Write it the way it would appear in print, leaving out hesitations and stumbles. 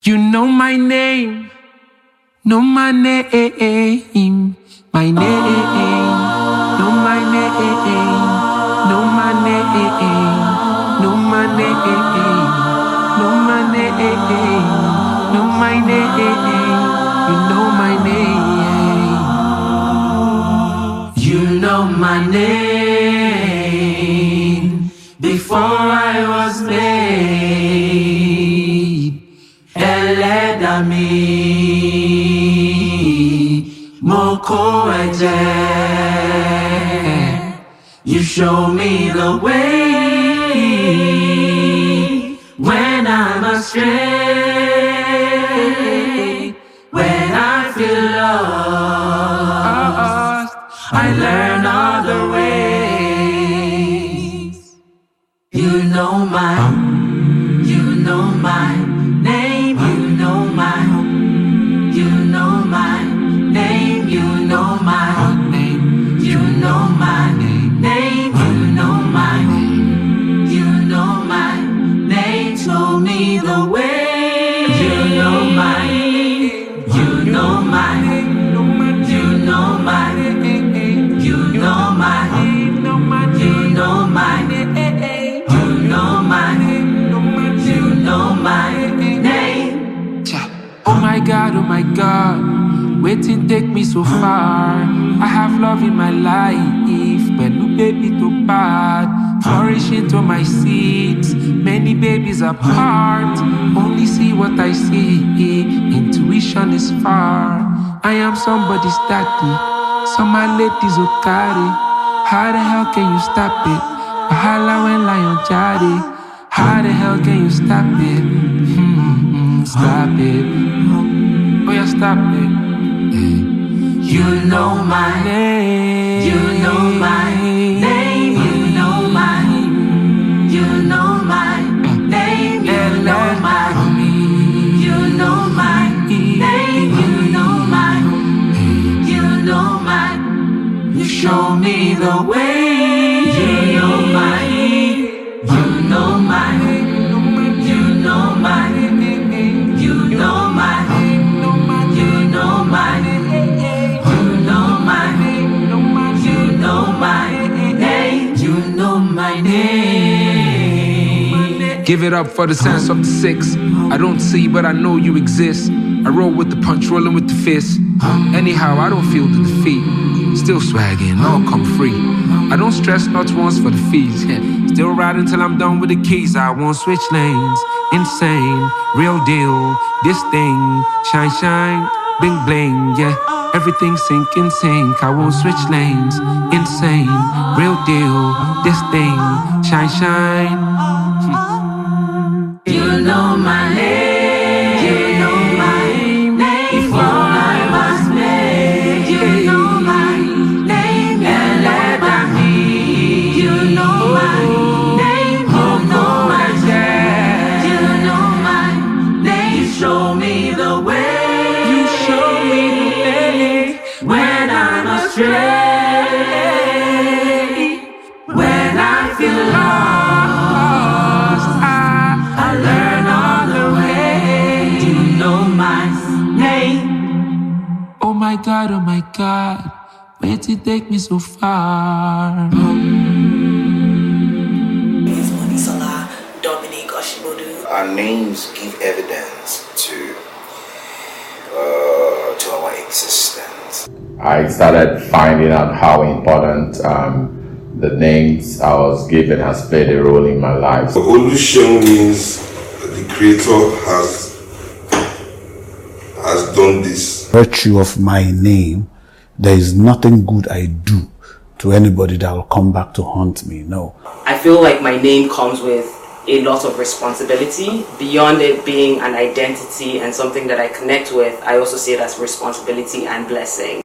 You know my name, know my name, my name, know my name, know my name, know my name, know my name, know my name, you know my name. You know my name before I was made. Eledami Moko Eje. You show me the way when I'm astray, when I feel lost, I learn other ways. You know my name, you know my name, you know my name, you know my name, you know my name, you know my name, you know my name, show me the way. You know my, you know my, you know my, you know my, you know my, you know my, you know my name. Oh my God, waiting take me so far. I have love in my life, but no baby too bad. Flourishing to my seeds, many babies apart. Only see what I see, intuition is far. I am somebody's daddy, some my ladies who carry. How the hell can you stop it? Wahala when lion jari. How the hell can you stop it? Stop it. Oh yeah, stop it. You know my name. You know my name. You know my. You know my name. You know my. You know my name. You know my. You know my. You show me the way. You know my. You know my. You know my. You know my. You know my. You know my. You know my name. You know my name. Give it up for the sense of the six. I don't see, but I know you exist. I roll with the punch, rolling with the fist. Anyhow, I don't feel the defeat. Still swagging, all come free. I don't stress not once for the fees. Still riding till I'm done with the keys. I won't switch lanes. Insane, real deal. This thing, shine, shine, bling, bling, yeah. Everything sink in sync. I won't switch lanes. Insane, real deal. This thing, shine, shine. You know my name. You know my name. Before I was made. You know my name. Eledami. You know my name. You know my name. You know my name. You show me the way. You show me the way when I'm astray. When I feel lost, I learn all the way. You know my name. Oh my God, where to take me so far? Dominique Oshibodu. Our names give evidence to our existence. I started finding out how important the names I was given has played a role in my life. Oluseun means the Creator has done this. Virtue of my name, there is nothing good I do to anybody that will come back to haunt me. No. I feel like my name comes with a lot of responsibility. Beyond it being an identity and something that I connect with, I also see it as responsibility and blessing.